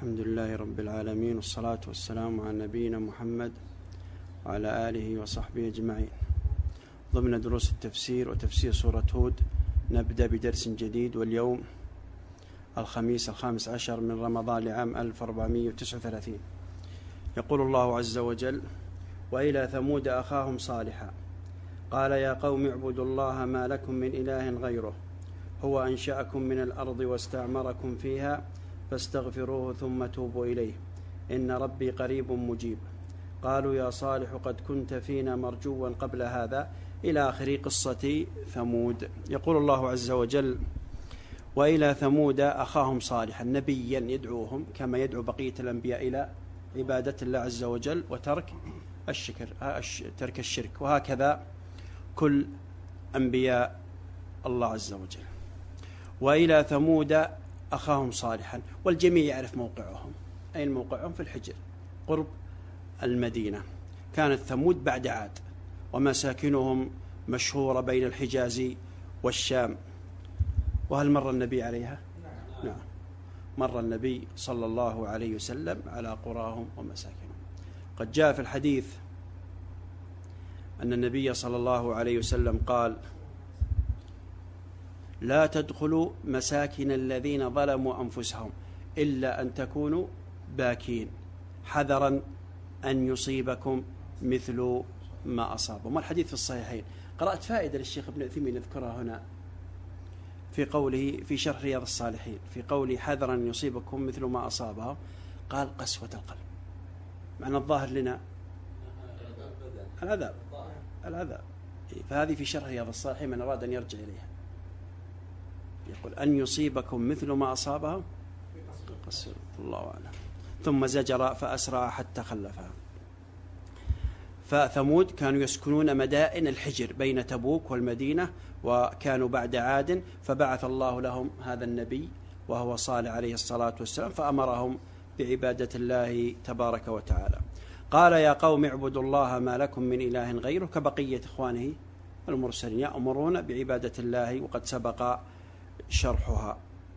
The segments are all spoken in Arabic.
الحمد لله رب العالمين، والصلاة والسلام على نبينا محمد وعلى آله وصحبه أجمعين. ضمن دروس التفسير وتفسير سورة هود نبدأ بدرس جديد، واليوم الخميس 15 من رمضان لعام 1439. يقول الله عز وجل: وإلى ثمود أخاهم صالحا قال يا قوم اعبدوا الله ما لكم من إله غيره هو أنشأكم من الأرض واستعمركم فيها فاستغفروه ثم توبوا إليه إن ربي قريب مجيب. قالوا يا صالح قد كنت فينا مرجوا قبل هذا، إلى آخر قصة ثمود. يقول الله عز وجل: وإلى ثمود أخاهم صالحا، نبيا يدعوهم كما يدعو بقية الأنبياء إلى عبادة الله عز وجل وترك ترك الشرك، وهكذا كل أنبياء الله عز وجل. وإلى ثمود أخاهم صالحا، والجميع يعرف موقعهم. أين موقعهم؟ في الحجر قرب المدينة. كانت ثمود بعد عاد، ومساكنهم مشهورة بين الحجاز والشام. وهل مر النبي عليها؟ نعم، مر النبي صلى الله عليه وسلم على قراهم ومساكنهم. قد جاء في الحديث أن النبي صلى الله عليه وسلم قال: لا تدخلوا مساكن الذين ظلموا أنفسهم إلا أن تكونوا باكين حذرا أن يصيبكم مثل ما أصابهم. والحديث في الصحيحين. قرأت فائدة للشيخ ابن عثيمين يذكرها هنا في قوله في شرح رياض الصالحين، في قوله حذرا أن يصيبكم مثل ما أصابهم، قال قسوة القلب. معنى الظاهر لنا العذاب. فهذه في شرح رياض الصالحين من أراد أن يرجع إليها. يقول أن يصيبكم مثل ما أصابهم، الله أعلم. ثم زجر فأسرع حتى خلفها. فثمود كانوا يسكنون مدائن الحجر بين تبوك والمدينة، وكانوا بعد عاد، فبعث الله لهم هذا النبي وهو صالح عليه الصلاة والسلام، فأمرهم بعبادة الله تبارك وتعالى. قال يا قوم اعبدوا الله ما لكم من إله غيره، كبقية إخوانه المرسلين يأمرون بعبادة الله، وقد سبق شرحها.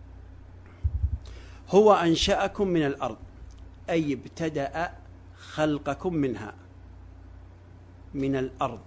هو أنشأكم من الأرض، أي ابتدأ خلقكم منها، من الأرض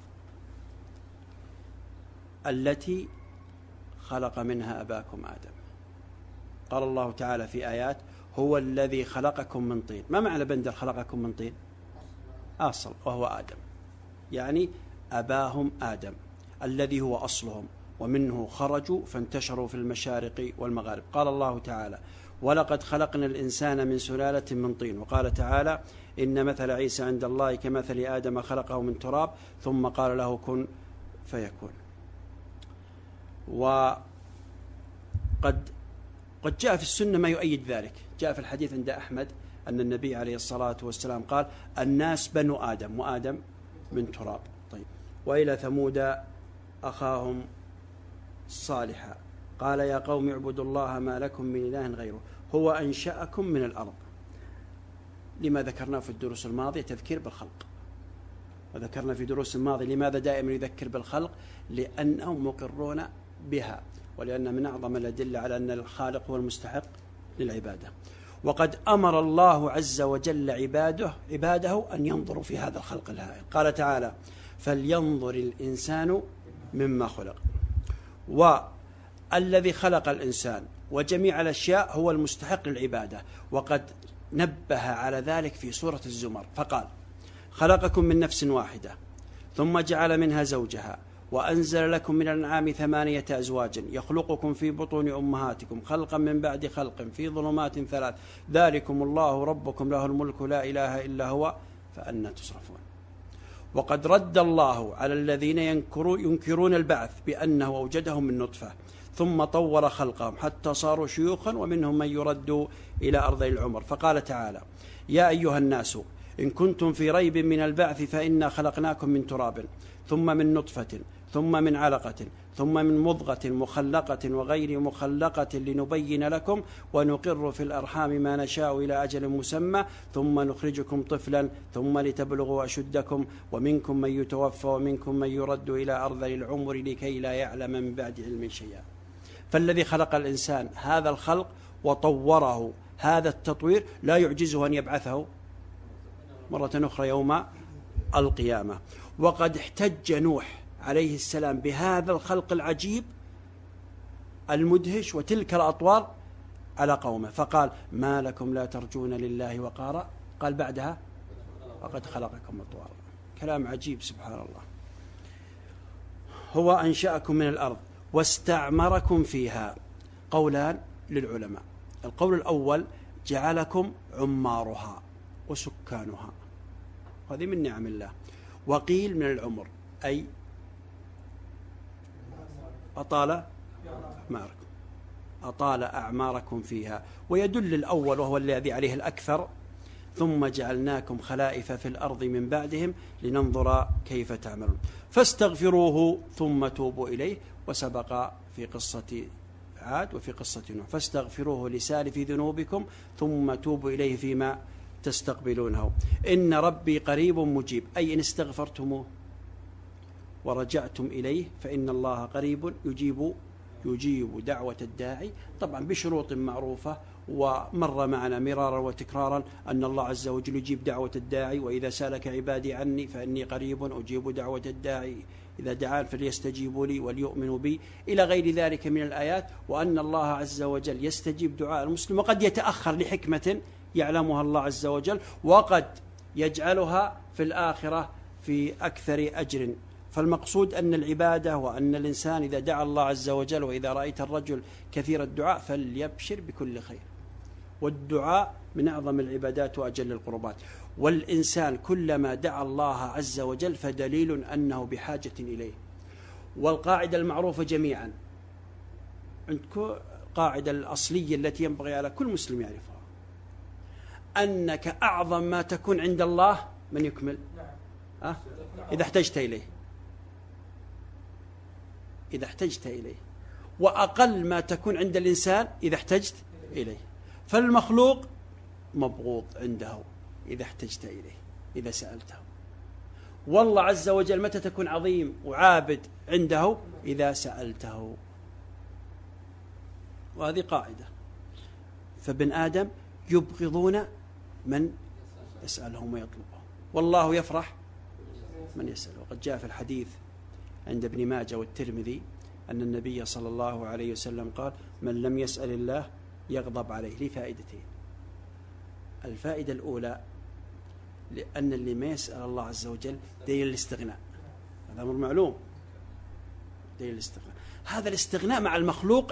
التي خلق منها أباكم آدم. قال الله تعالى في آيات: هو الذي خلقكم من طين. ما معنى بندر خلقكم من طين؟ أصل، وهو آدم، يعني أباهم آدم الذي هو أصلهم، ومنه خرجوا فانتشروا في المشارق والمغارب. قال الله تعالى: ولقد خلقنا الإنسان من سلالة من طين. وقال تعالى: إن مثل عيسى عند الله كمثل آدم خلقه من تراب ثم قال له كن فيكون. وقد جاء في السنة ما يؤيد ذلك. جاء في الحديث عند أحمد أن النبي عليه الصلاة والسلام قال: الناس بنو آدم، وآدم من تراب. طيب. وإلى ثمود أخاهم صالحا قال يا قوم اعبدوا الله ما لكم من إله غيره هو أنشأكم من الأرض. لما ذكرنا في الدروس الماضية تذكير بالخلق، وذكرنا في دروس الماضية لماذا دائما يذكر بالخلق؟ لأنهم مقرون بها، ولأن من أعظم الأدلة على أن الخالق هو المستحق للعبادة. وقد أمر الله عز وجل عباده أن ينظروا في هذا الخلق الهائل. قال تعالى: فلينظر الإنسان مما خلق. والذي خلق الإنسان وجميع الأشياء هو المستحق للعبادة، وقد نبه على ذلك في سورة الزمر فقال: خلقكم من نفس واحدة ثم جعل منها زوجها وأنزل لكم من الأنعام 8 أزواج يخلقكم في بطون أمهاتكم خلقا من بعد خلق في ظلمات 3 ذلكم الله ربكم له الملك لا إله إلا هو فأنى تصرفون. وقد رد الله على الذين ينكرون البعث بأنه أوجدهم من نطفة ثم طور خلقهم حتى صاروا شيوخا، ومنهم من يرد إلى أرض العمر. فقال تعالى: يا أيها الناس إن كنتم في ريب من البعث فإنا خلقناكم من تراب ثم من نطفة ثم من علقة ثم من مضغة مخلقة وغير مخلقة لنبين لكم ونقر في الأرحام ما نشاء إلى أجل مسمى ثم نخرجكم طفلا ثم لتبلغوا أشدكم ومنكم من يتوفى ومنكم من يرد إلى أرذل العمر لكي لا يعلم من بعد علم شيئا. فالذي خلق الإنسان هذا الخلق وطوره هذا التطوير لا يعجزه أن يبعثه مرة أخرى يوم القيامة. وقد احتج نوح عليه السلام بهذا الخلق العجيب المدهش وتلك الأطوار على قومه، فقال ما لكم لا ترجون لله وقارا، قال بعدها وقد خلقكم أطوارا. كلام عجيب سبحان الله. هو أنشأكم من الأرض واستعمركم فيها. قولان للعلماء: القول الأول جعلكم عمارها وسكانها، هذه من نعم الله. وقيل من العمر أي أطال أعماركم فيها. ويدل الأول وهو الذي عليه الأكثر: ثم جعلناكم خلائف في الأرض من بعدهم لننظر كيف تعملون فاستغفروه ثم توبوا إليه. وسبق في قصة عاد وفي قصة نوح: فاستغفروه لسالف ذنوبكم ثم توبوا إليه فيما تستقبلونه إن ربي قريب مجيب، أي إن استغفرتموه ورجعتم إليه فإن الله قريب يجيب دعوة الداعي، طبعا بشروط معروفة. ومر معنا مرارا وتكرارا أن الله عز وجل يجيب دعوة الداعي: وإذا سألك عبادي عني فإني قريب أجيب دعوة الداعي إذا دعان فليستجيبوا لي وليؤمنوا بي، إلى غير ذلك من الآيات. وأن الله عز وجل يستجيب دعاء المسلم، وقد يتأخر لحكمة يعلمها الله عز وجل، وقد يجعلها في الآخرة في أكثر أجر. فالمقصود أن العبادة وأن الإنسان إذا دعا الله عز وجل، وإذا رأيت الرجل كثير الدعاء فليبشر بكل خير، والدعاء من أعظم العبادات وأجل القربات. والإنسان كلما دعا الله عز وجل فدليل أنه بحاجة إليه. والقاعدة المعروفة جميعا عندكم، القاعدة الأصلية التي ينبغي على كل مسلم يعرفها: أنك أعظم ما تكون عند الله من يكمل إذا احتجت إليه، وأقل ما تكون عند الإنسان إذا احتجت إليه. فالمخلوق مبغوض عنده إذا احتجت إليه، إذا سألته. والله عز وجل متى تكون عظيم وعابد عنده؟ إذا سألته. وهذه قاعدة. فابن آدم يبغضون من يسألهم ويطلبهم، والله يفرح من يسأل. وقد جاء في الحديث عند ابن ماجه والترمذي أن النبي صلى الله عليه وسلم قال: من لم يسأل الله يغضب عليه. لفائدتين: الفائدة الأولى لأن اللي ما يسأل الله عز وجل دليل الاستغناء، هذا أمر معلوم، دليل الاستغناء. هذا الاستغناء مع المخلوق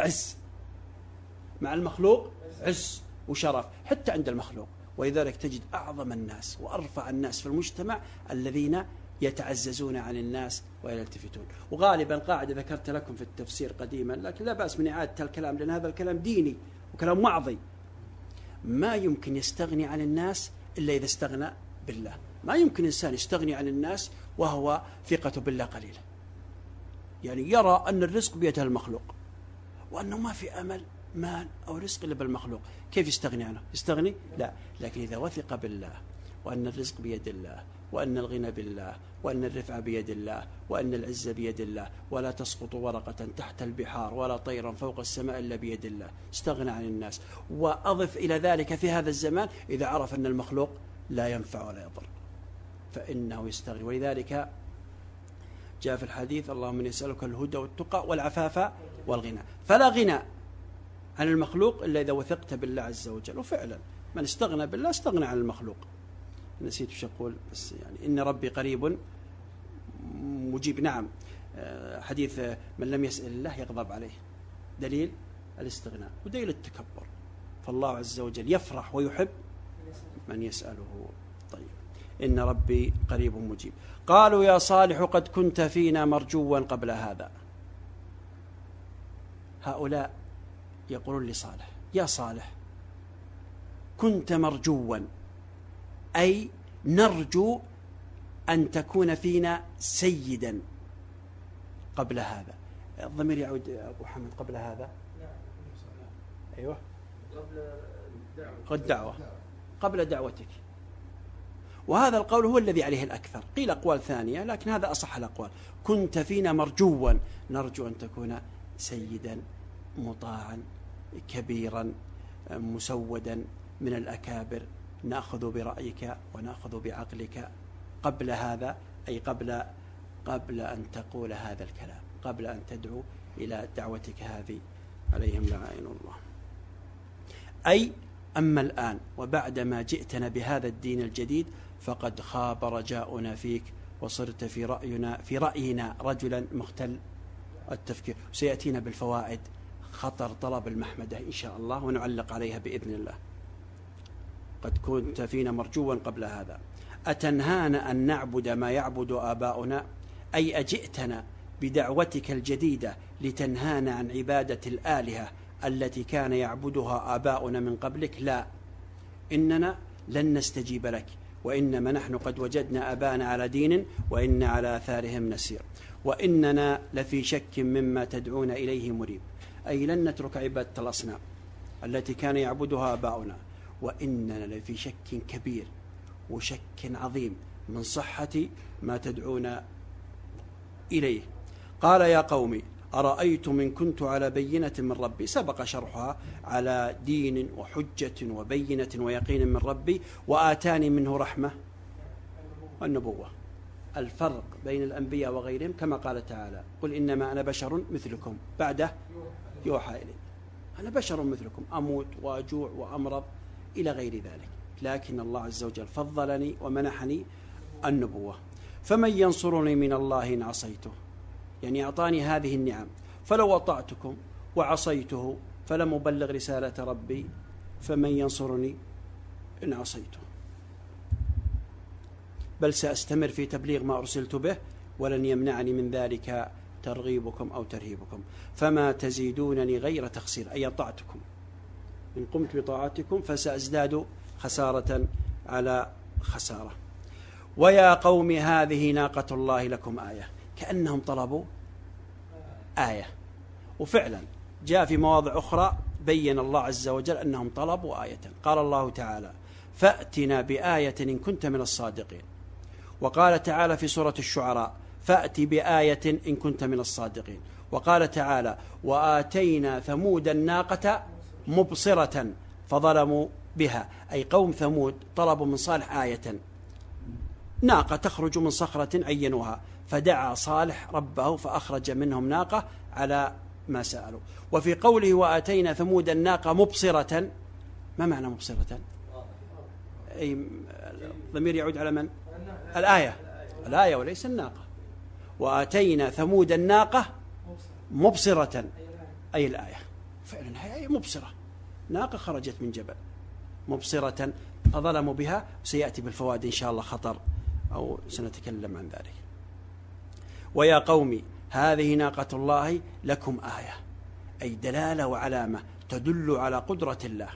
عز وشرف حتى عند المخلوق. ولذلك تجد أعظم الناس وأرفع الناس في المجتمع الذين يتعززون عن الناس ويلتفتون. وغالبا قاعدة ذكرت لكم في التفسير قديما، لكن لا بأس من إعادة الكلام لأن هذا الكلام ديني وكلام وعظي: ما يمكن يستغني عن الناس إلا إذا استغنى بالله. ما يمكن إنسان يستغني عن الناس وهو ثقته بالله قليلة، يعني يرى أن الرزق بيده المخلوق وأنه ما في أمل مال أو رزق إلا بالمخلوق. كيف يستغني عنه؟ يستغني؟ لا. لكن إذا وثق بالله وأن الرزق بيد الله، وأن الغنى بالله، وأن الرفع بيد الله، وأن العزة بيد الله، ولا تسقط ورقة تحت البحار ولا طيرا فوق السماء إلا بيد الله، استغنى عن الناس. وأضف إلى ذلك في هذا الزمان إذا عرف أن المخلوق لا ينفع ولا يضر فإنه يستغني. ولذلك جاء في الحديث: اللهم إني أسألك الهدى والتقى والعفاف والغنى. فلا غنى عن المخلوق إلا إذا وثقت بالله عز وجل. وفعلا من استغنى بالله استغنى عن المخلوق. نسيت وش أقول، بس يعني إن ربي قريب مجيب. نعم، حديث من لم يسأل الله يغضب عليه، دليل الاستغناء ودليل التكبر. فالله عز وجل يفرح ويحب من يسأله. طيب، إن ربي قريب مجيب. قالوا يا صالح قد كنت فينا مرجوا قبل هذا. هؤلاء يقولون لصالح: يا صالح كنت مرجوا، أي نرجو أن تكون فينا سيدا قبل هذا. الضمير يعود أبو حمد قبل هذا. أيوة، قبل دعوتك. وهذا القول هو الذي عليه الأكثر. قيل أقوال ثانية لكن هذا أصح الأقوال: كنت فينا مرجوا، نرجو أن تكون سيدا مطاعا كبيرا مسودا من الأكابر نأخذ برأيك ونأخذ بعقلك قبل هذا، أي قبل أن تقول هذا الكلام، قبل أن تدعو إلى دعوتك هذه عليهم لعائن الله. أي أما الآن وبعدما جئتنا بهذا الدين الجديد فقد خاب رجاؤنا فيك، وصرت في رأينا رجلا مختل التفكير. سيأتينا بالفوائد خطر طلب المحمدة إن شاء الله، ونعلق عليها بإذن الله. قد كنت فينا مرجوا قبل هذا. أتنهانا أن نعبد ما يعبد آباؤنا، أي أجئتنا بدعوتك الجديدة لتنهانا عن عبادة الآلهة التي كان يعبدها آباؤنا من قبلك؟ لا، إننا لن نستجيب لك، وإنما نحن قد وجدنا آباءنا على دين وإن على آثارهم نسير، وإننا لفي شك مما تدعون إليه مريب. أي لن نترك عبادة الأصنام التي كان يعبدها آباؤنا، وإننا لفي شك كبير وشك عظيم من صحة ما تدعون إليه. قال يا قوم أرأيتم إن كنت على بينة من ربي، سبق شرحها، على دين وحجة وبينة ويقين من ربي، وآتاني منه رحمة والنبوة. الفرق بين الأنبياء وغيرهم كما قال تعالى قل إنما أنا بشر مثلكم، بعده يوحى إلي، أنا بشر مثلكم، أموت وأجوع وأمرض إلى غير ذلك، لكن الله عز وجل فضلني ومنحني النبوة. فمن ينصرني من الله إن عصيته، يعني أعطاني هذه النعم، فلو أطعتكم وعصيته فلم أبلغ رسالة ربي فمن ينصرني إن عصيته؟ بل سأستمر في تبليغ ما أرسلت به، ولن يمنعني من ذلك ترغيبكم أو ترهيبكم، فما تزيدونني غير تخسير، أي طاعتكم، إن قمت بطاعتكم فسأزداد خسارة على خسارة. ويا قوم هذه ناقة الله لكم آية، كأنهم طلبوا آية، وفعلا جاء في مواضع أخرى بين الله عز وجل أنهم طلبوا آية. قال الله تعالى فأتنا بآية إن كنت من الصادقين، وقال تعالى في سورة الشعراء فأتي بآية إن كنت من الصادقين، وقال تعالى وآتينا ثمود الناقة مبصرة فظلموا بها، أي قوم ثمود طلبوا من صالح آية، ناقة تخرج من صخرة عينوها، فدعا صالح ربه فأخرج منهم ناقة على ما سألوا. وفي قوله وآتينا ثمود الناقة مبصرة، ما معنى مبصرة؟ أي الضمير يعود على من؟ الآية وليس الناقة. وآتينا ثمود الناقة مبصرة أي الآية، فعلا هي مبصرة، ناقة خرجت من جبل مبصرة فظلموا بها، سيأتي بالفوائد إن شاء الله خطر أو سنتكلم عن ذلك. ويا قوم هذه ناقة الله لكم آية، أي دلالة وعلامة تدل على قدرة الله.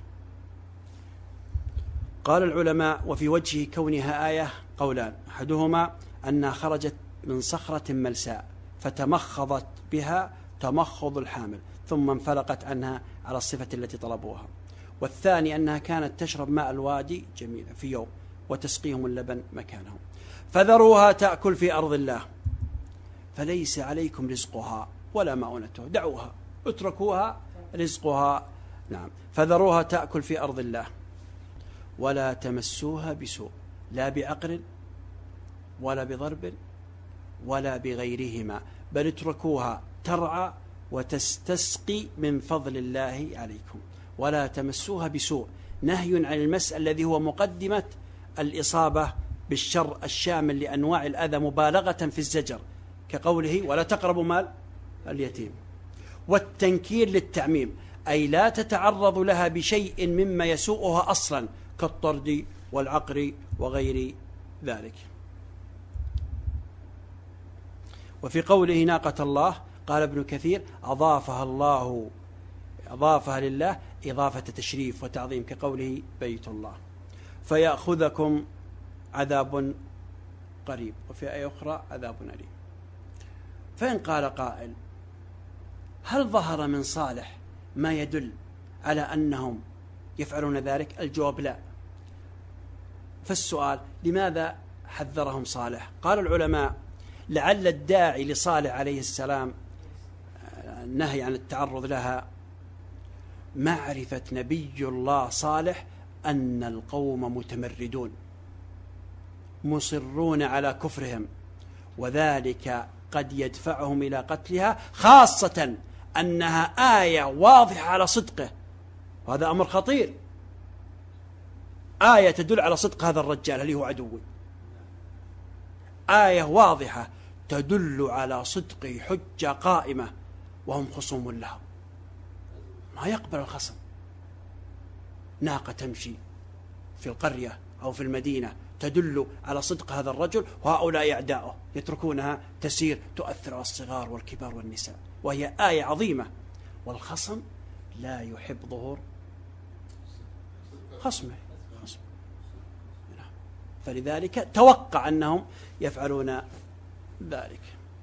قال العلماء وفي وجه كونها آية قولان، أحدهما أنها خرجت من صخرة ملساء فتمخضت بها تمخض الحامل ثم انفلقت عنها على الصفة التي طلبوها، والثاني أنها كانت تشرب ماء الوادي جميعا في يوم وتسقيهم اللبن مكانهم. فذروها تأكل في أرض الله فليس عليكم رزقها ولا مؤونتها، دعوها اتركوها رزقها، نعم، فذروها تأكل في أرض الله ولا تمسوها بسوء، لا بعقر ولا بضرب ولا بغيرهما، بل اتركوها ترعى وتستسقي من فضل الله عليكم، ولا تمسوها بسوء، نهي عن المس الذي هو مقدمة الإصابة بالشر الشامل لأنواع الأذى مبالغة في الزجر، كقوله ولا تقربوا مال اليتيم، والتنكير للتعميم، أي لا تتعرض لها بشيء مما يسوءها أصلا كالطرد والعقر وغير ذلك. وفي قوله ناقة الله قال ابن كثير أضافها لله إضافة تشريف وتعظيم، كقوله بيت الله، فيأخذكم عذاب قريب، وفي آية أخرى عذاب أليم. فإن قال قائل هل ظهر من صالح ما يدل على أنهم يفعلون ذلك؟ الجواب لا. فالسؤال لماذا حذرهم صالح؟ قال العلماء لعل الداعي لصالح عليه السلام النهي عن التعرض لها معرفة نبي الله صالح أن القوم متمردون مصرون على كفرهم، وذلك قد يدفعهم إلى قتلها، خاصة أنها آية واضحة على صدقه، وهذا أمر خطير. آية تدل على صدق هذا الرجال اللي هو عدوي، آية واضحة تدل على صدقه، حجة قائمة، وهم خصوم له، ما يقبل الخصم. ناقة تمشي في القرية أو في المدينة تدل على صدق هذا الرجل، وهؤلاء أعداؤه يتركونها تسير، تؤثر على الصغار والكبار والنساء، وهي آية عظيمة. والخصم لا يحب ظهور خصمه، فلذلك توقع أنهم يفعلون ذلك.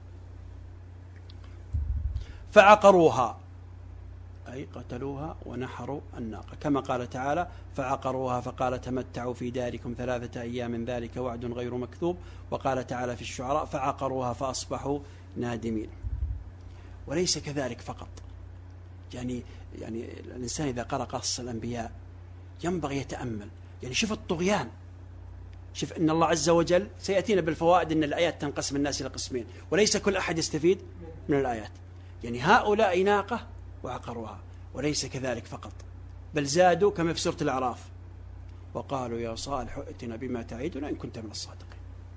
فعقروها أي قتلوها ونحروا الناقة، كما قال تعالى: فعقروها فقال تمتعوا في داركم 3 أيام ذلك وعد غير مكذوب. وقال تعالى في الشعراء: فعقروها فأصبحوا نادمين. وليس كذلك فقط، يعني الإنسان إذا قرأ قصص الأنبياء ينبغي يتأمل، يعني شوف الطغيان، شوف أن الله عز وجل سيأتينا بالفوائد أن الآيات تنقسم الناس إلى قسمين، وليس كل أحد يستفيد من الآيات. يعني هؤلاء ناقة وعقروها، وليس كذلك فقط، بل زادوا كما في سورة الأعراف: وقالوا يا صالح ائتنا بما تعيدنا إن كنت من الصادقين.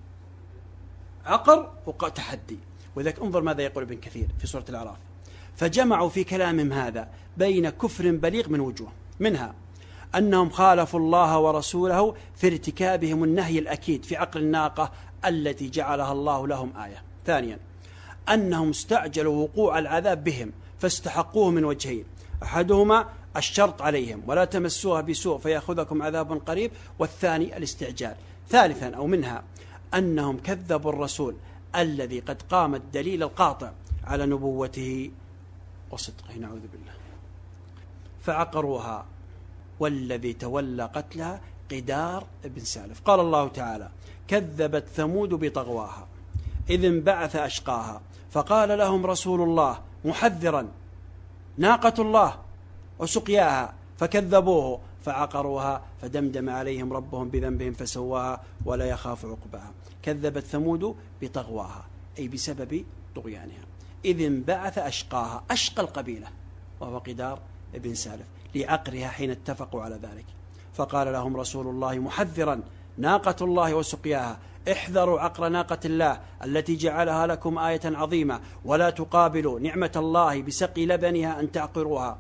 عقر وتحدي. وذلك انظر ماذا يقول ابن كثير في سورة الأعراف: فجمعوا في كلامهم هذا بين كفر بليغ من وجوه، منها أنهم خالفوا الله ورسوله في ارتكابهم النهي الأكيد في عقر الناقة التي جعلها الله لهم آية. ثانيا أنهم استعجلوا وقوع العذاب بهم فاستحقوه من وجهين: أحدهما الشرط عليهم ولا تمسوها بسوء فيأخذكم عذاب قريب، والثاني الاستعجال. ثالثا أو منها أنهم كذبوا الرسول الذي قد قام الدليل القاطع على نبوته وصدقه، نعوذ بالله. فعقروها والذي تولى قتلها قدار بن سالف. قال الله تعالى: كذبت ثمود بطغواها إذ انبعث أشقاها فقال لهم رسول الله محذرا ناقة الله وسقياها فكذبوه فعقروها فدمدم عليهم ربهم بذنبهم فسواها ولا يخاف عقباها. كذبت ثمود بطغواها أي بسبب طغيانها، إذ انبعث أشقاها، أشقى القبيلة وهو قدار بن سالف، لعقرها حين اتفقوا على ذلك. فقال لهم رسول الله محذرا ناقة الله وسقياها: احذروا عقر ناقة الله التي جعلها لكم آية عظيمة، ولا تقابلوا نعمة الله بسقي لبنها أن تعقروها.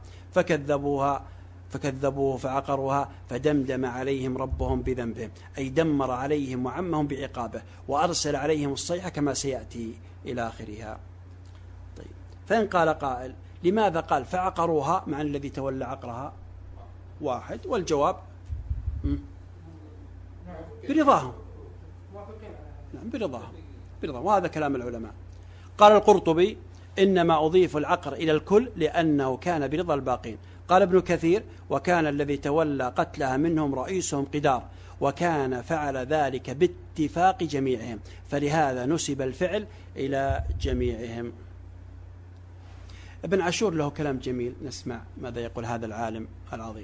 فكذبوه فعقروها فدمدم عليهم ربهم بذنبهم، أي دمر عليهم وعمهم بعقابه، وأرسل عليهم الصيحة كما سيأتي إلى آخرها. طيب، فإن قال قائل: لماذا قال فعقروها مع الذي تولى عقرها واحد؟ والجواب برضاهم، برضاهم، وهذا كلام العلماء. قال القرطبي: إنما أضيف العقر إلى الكل لأنه كان برضا الباقين. قال ابن كثير: وكان الذي تولى قتلها منهم رئيسهم قدار، وكان فعل ذلك باتفاق جميعهم، فلهذا نسب الفعل إلى جميعهم. ابن عاشور له كلام جميل، نسمع ماذا يقول هذا العالم العظيم.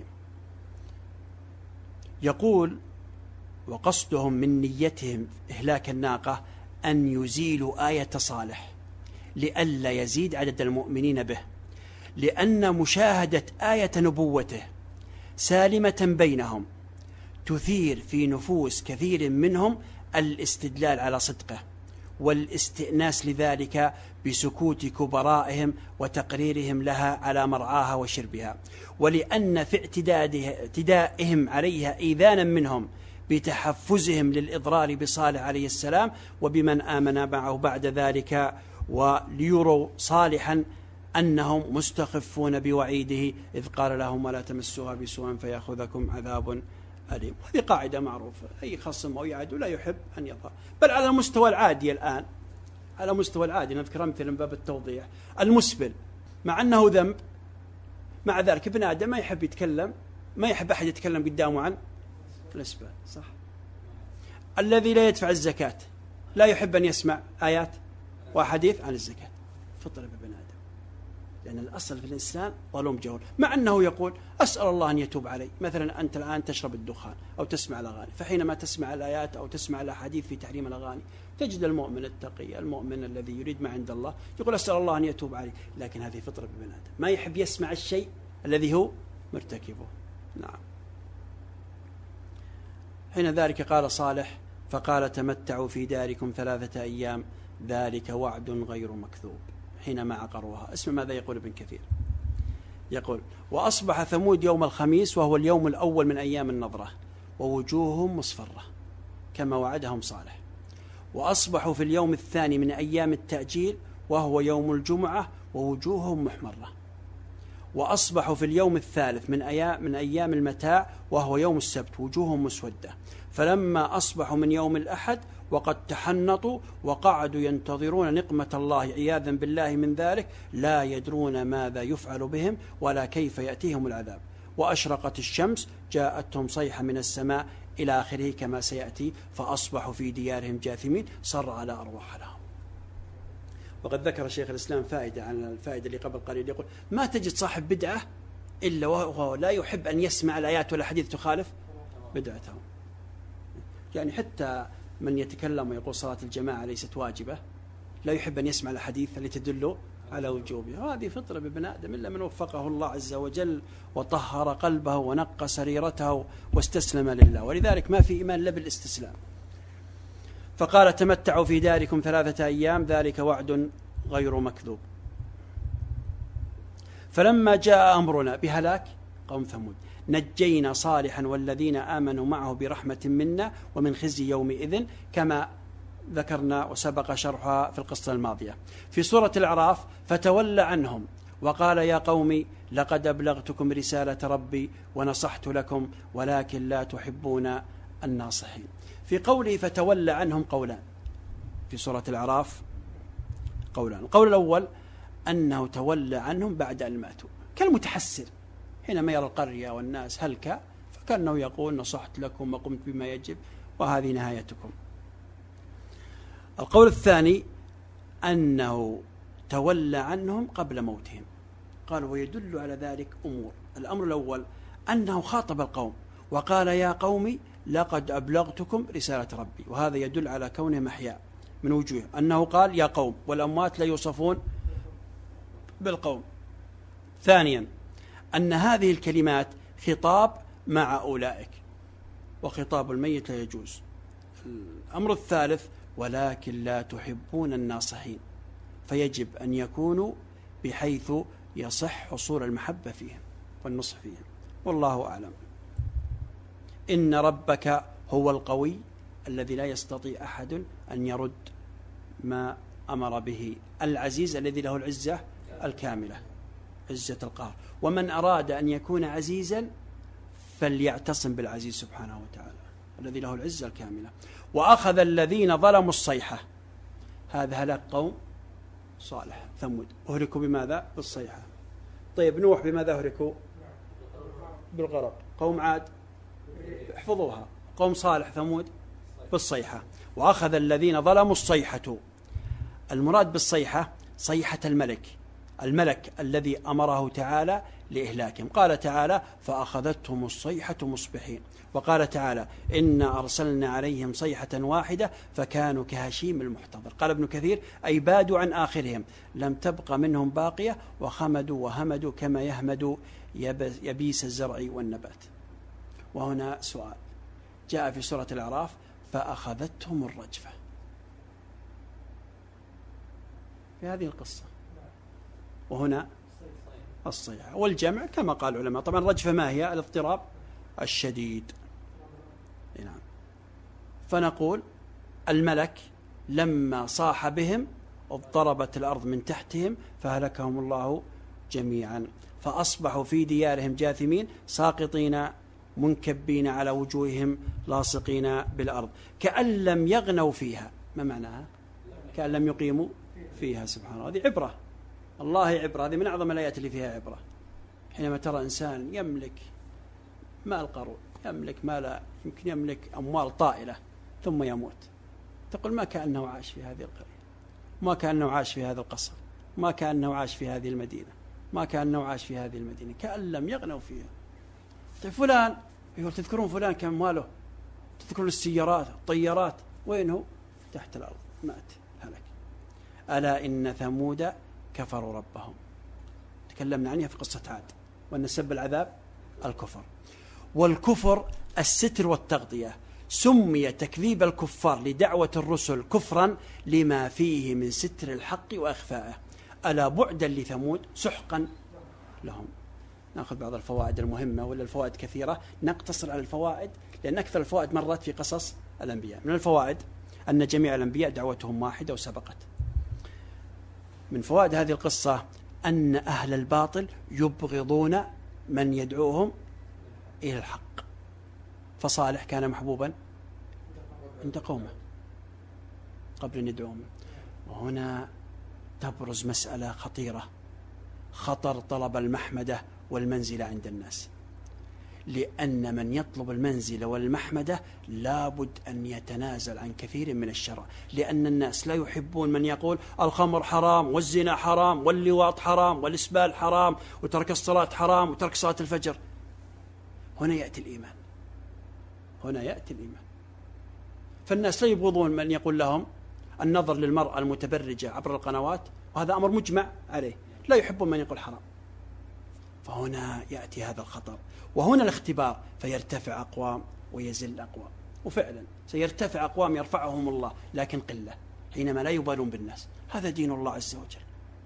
يقول: وقصدهم من نيتهم إهلاك الناقة أن يزيلوا آية صالح لئلا يزيد عدد المؤمنين به، لأن مشاهدة آية نبوته سالمة بينهم تثير في نفوس كثير منهم الاستدلال على صدقه والاستئناس لذلك بسكوت كبرائهم وتقريرهم لها على مرعاها وشربها، ولأن في اعتدائهم عليها إيذانا منهم بتحفزهم للإضرار بصالح عليه السلام وبمن آمن معه بعد ذلك، وليروا صالحا أنهم مستخفون بوعيده إذ قال لهم ولا تمسوها بسوء فيأخذكم عذاب أليم. هذه قاعدة معروفة، أي خصم أو يعدو لا يحب أن يظهر. بل على المستوى العادي الآن، على مستوى العادي، نذكر أمثلة من باب التوضيح. المسبل مع أنه ذنب، مع ذلك ابن آدم ما يحب يتكلم، ما يحب أحد يتكلم قدامه عن الإسبال، صح؟ الذي لا يدفع الزكاة لا يحب أن يسمع آيات وحديث عن الزكاة، فطر ابن آدم، لأن الأصل في الإنسان ظلوم جهول، مع أنه يقول أسأل الله أن يتوب علي. مثلا أنت الآن تشرب الدخان أو تسمع الأغاني، فحينما تسمع الآيات أو تسمع الأحاديث في تحريم الأغاني تجد المؤمن التقي المؤمن الذي يريد ما عند الله يقول أسأل الله أن يتوب علي، لكن هذه فطرة ببني آدم، ما يحب يسمع الشيء الذي هو مرتكبه. نعم. حين ذلك قال صالح فقال تمتعوا في داركم 3 أيام ذلك وعد غير مكذوب. حينما عقروها اسم ماذا يقول ابن كثير؟ يقول وأصبح ثمود يوم الخميس وهو اليوم الأول من أيام النظرة ووجوههم مصفرة كما وعدهم صالح، وأصبحوا في اليوم الثاني من أيام التأجيل وهو يوم الجمعة ووجوههم محمرة، وأصبحوا في اليوم الثالث من أيام المتاع وهو يوم السبت وجوههم مسودة، فلما أصبحوا من يوم الأحد وقد تحنطوا وقعدوا ينتظرون نقمة الله عياذا بالله من ذلك لا يدرون ماذا يفعل بهم ولا كيف يأتيهم العذاب، وأشرقت الشمس جاءتهم صيحة من السماء إلى آخره كما سيأتي، فأصبحوا في ديارهم جاثمين صر على أرواح لهم. وقد ذكر شيخ الإسلام فائدة عن الفائدة اللي قبل قليل، يقول ما تجد صاحب بدعة إلا وهو لا يحب أن يسمع الآيات والأحاديث تخالف بدعته. يعني حتى من يتكلم ويقول صلاة الجماعة ليست واجبة لا يحب أن يسمع الحديث التي تدل على وجوبها. هذه فطرة بابن آدم إلا من وفقه الله عز وجل وطهر قلبه ونقى سريرته واستسلم لله، ولذلك ما في إيمان إلا بالاستسلام. فقال تمتعوا في داركم 3 أيام ذلك وعد غير مكذوب. فلما جاء أمرنا بهلاك قوم ثمود نجينا صالحا والذين آمنوا معه برحمة منا ومن خزي يومئذ كما ذكرنا وسبق شرحها في القصة الماضية. في سورة الأعراف فتولى عنهم وقال يا قوم لقد أبلغتكم رسالة ربي ونصحت لكم ولكن لا تحبون الناصحين. في قوله فتولى عنهم قولان في سورة الأعراف، قولان. القول الأول أنه تولى عنهم بعد أن ماتوا كالمتحسر حينما يرى القرية والناس هلك فكأنه يقول نصحت لكم وقمت بما يجب وهذه نهايتكم. القول الثاني أنه تولى عنهم قبل موتهم. قالوا ويدل على ذلك أمور. الأمر الأول أنه خاطب القوم وقال يا قوم لقد أبلغتكم رسالة ربي، وهذا يدل على كونه أحياء من وجوه أنه قال يا قوم والأموات لا يوصفون بالقوم. ثانيا أن هذه الكلمات خطاب مع أولئك وخطاب الميت لا يجوز. الأمر الثالث ولكن لا تحبون الناصحين، فيجب أن يكونوا بحيث يصح حصول المحبة فيهم والنصح فيهم، والله أعلم. إن ربك هو القوي الذي لا يستطيع أحد أن يرد ما أمر به، العزيز الذي له العزة الكاملة عزة القهر، ومن أراد أن يكون عزيزا فليعتصم بالعزيز سبحانه وتعالى الذي له العزة الكاملة. وأخذ الذين ظلموا الصيحة، هذا هلاك قوم صالح ثمود أهلكوا بماذا؟ بالصيحة. طيب نوح بماذا أهلكوا؟ بالغرق. قوم عاد احفظوها، قوم صالح ثمود بالصيحة. وأخذ الذين ظلموا الصيحة، المراد بالصيحة صيحة الملك الذي أمره تعالى لإهلاكهم. قال تعالى فأخذتهم الصيحة مصبحين، وقال تعالى إنا أرسلنا عليهم صيحة واحدة فكانوا كهشيم المحتضر. قال ابن كثير أي بادوا عن آخرهم لم تبق منهم باقية وخمدوا وهمدوا كما يهمد يبيس الزرع والنبات. وهنا سؤال جاء في سورة الأعراف فأخذتهم الرجفة في هذه القصة، وهنا الصيحة والجمع كما قال العلماء. طبعا الرجفة ما هي؟ الاضطراب الشديد. نعم. فنقول الملك لما صاح بهم اضطربت الأرض من تحتهم فهلكهم الله جميعا، فأصبحوا في ديارهم جاثمين ساقطين منكبين على وجوههم لاصقين بالأرض كأن لم يغنوا فيها. ما معناها؟ كأن لم يقيموا فيها. سبحان الله، هذه عبرة، الله عبرة، هذه من أعظم الآيات اللي فيها عبرة. حينما ترى إنسان يملك مال قارون، يملك مال، يمكن يملك أموال طائلة ثم يموت، تقول ما كأنه عاش في هذه القرية، ما كأنه عاش في هذا القصر، ما كأنه عاش في هذه المدينة. ما كأنه عاش في هذه المدينة، كأن لم يغنوا فيها. طيب فلان، يقول تذكرون فلان كم ماله؟ تذكرون السيارات الطيارات، وين هو؟ تحت الأرض، مات هلك. ألا إن ثمود كفروا ربهم، تكلمنا عنها في قصة عاد، وأن سب العذاب الكفر. والكفر الستر والتغطية. سمي تكذيب الكفار لدعوة الرسل كفرا لما فيه من ستر الحق وإخفائه. ألا بعدا لثمود، سحقا لهم. نأخذ بعض الفوائد المهمة، ولا الفوائد كثيرة، نقتصر على الفوائد لأن أكثر الفوائد مرت في قصص الأنبياء. من الفوائد أن جميع الأنبياء دعوتهم واحدة وسبقت. من فوائد هذه القصة أن أهل الباطل يبغضون من يدعوهم إلى الحق، فصالح كان محبوبا عند قومه قبل أن يدعوهم. وهنا تبرز مسألة خطيرة، خطر طلب المحمدة والمنزلة عند الناس، لأن من يطلب المنزلة والمحمدة لابد أن يتنازل عن كثير من الشرع، لأن الناس لا يحبون من يقول الخمر حرام والزنا حرام واللواط حرام والإسبال حرام وترك الصلاة حرام وترك صلاة الفجر. هنا يأتي الإيمان، هنا يأتي الإيمان. فالناس لا يبغضون من يقول لهم النظر للمرأة المتبرجة عبر القنوات، وهذا أمر مجمع عليه، لا يحبون من يقول حرام. فهنا يأتي هذا الخطر، وهنا الاختبار، فيرتفع أقوام ويزل أقوام. وفعلا سيرتفع أقوام يرفعهم الله، لكن قلة حينما لا يبالون بالناس. هذا دين الله عز وجل،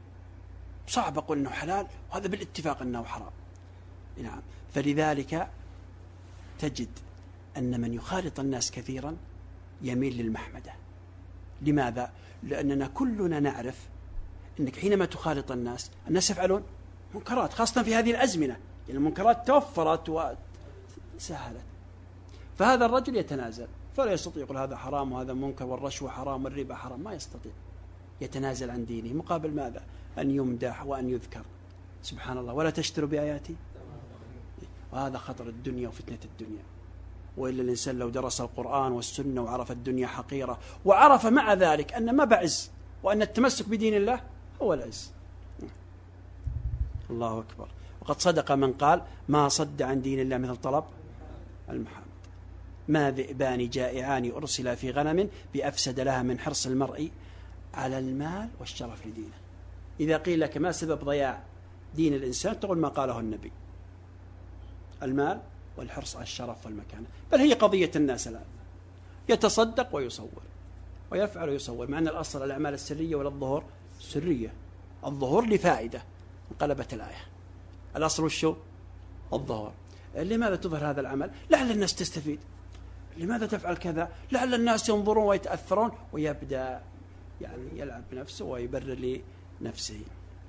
صعب أقول أنه حلال وهذا بالاتفاق أنه حرام. نعم. فلذلك تجد أن من يخالط الناس كثيرا يميل للمحمدة. لماذا؟ لأننا كلنا نعرف أنك حينما تخالط الناس يفعلون منكرات، خاصة في هذه الأزمنة، يعني المنكرات توفرت وسهلت. فهذا الرجل يتنازل، فلا يستطيع يقول هذا حرام وهذا منكر والرشوة حرام والربا حرام، ما يستطيع. يتنازل عن دينه مقابل ماذا؟ أن يمدح وأن يذكر. سبحان الله، ولا تشتروا بآياتي. وهذا خطر الدنيا وفتنة الدنيا. وإلا الإنسان لو درس القرآن والسنة وعرف الدنيا حقيرة، وعرف مع ذلك أن ما بعز، وأن التمسك بدين الله هو العز. الله أكبر. وقد صدق من قال ما صد عن دين الله مثل طلب المحمد. ما ذئبان جائعان أرسلا في غنم بأفسد لها من حرص المرء على المال والشرف لدينه. إذا قيل لك ما سبب ضياع دين الإنسان، تقول ما قاله النبي: المال والحرص على الشرف والمكانة. بل هي قضية الناس الآن، يتصدق ويصور ويفعل ويصور، مع أن الأصل الأعمال السرية ولا الظهور سرية. الظهور لفائدة، انقلبت الآية. الأصل وشو؟ الظهور. لماذا تظهر هذا العمل؟ لعل الناس تستفيد. لماذا تفعل كذا؟ لعل الناس ينظرون ويتأثرون، ويبدأ يعني يلعب بنفسه ويبرر لنفسه.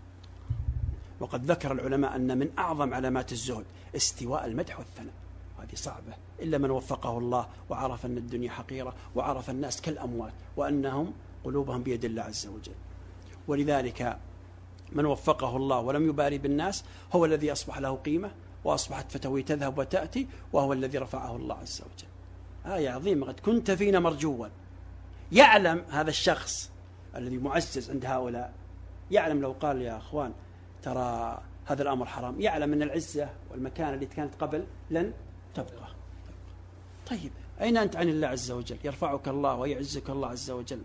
وقد ذكر العلماء أن من أعظم علامات الزهد استواء المدح والثناء. هذه صعبة إلا من وفقه الله وعرف أن الدنيا حقيرة، وعرف الناس كالأموات وأنهم قلوبهم بيد الله عز وجل. ولذلك من وفقه الله ولم يباري بالناس هو الذي أصبح له قيمة، وأصبحت فتوي تذهب وتأتي، وهو الذي رفعه الله عز وجل. آية عظيمة. قد كنت فينا مرجوا. يعلم هذا الشخص الذي معزز عند هؤلاء، يعلم لو قال يا أخوان ترى هذا الأمر حرام، يعلم أن العزة والمكانة التي كانت قبل لن تبقى. طيب أين أنت عن الله عز وجل؟ يرفعك الله ويعزك الله عز وجل،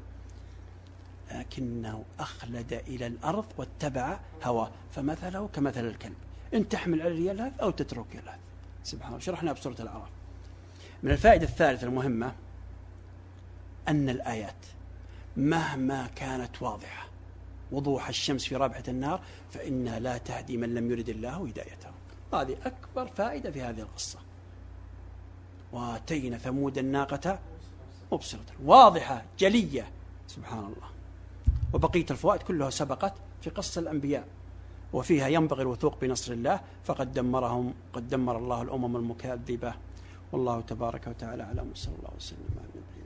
لكنه أخلد إلى الأرض واتبع هواه، فمثله كمثل الكلب إن تحمل عليه يلهث أو تترك يلهث. سبحان الله. شرحنا بسورة الأعراف. من الفائدة الثالثة المهمة أن الآيات مهما كانت واضحة وضوح الشمس في رابحة النهار فإنها لا تهدي من لم يرد الله هدايته. هذه أكبر فائدة في هذه القصة. وآتينا ثمود الناقة مبصرة واضحة جلية. سبحان الله. وبقية الفوائد كلها سبقت في قصة الأنبياء، وفيها ينبغي الوثوق بنصر الله، فقد دمر الله الأمم المكذبة. والله تبارك وتعالى أعلم، صلى الله وسلم على النبي.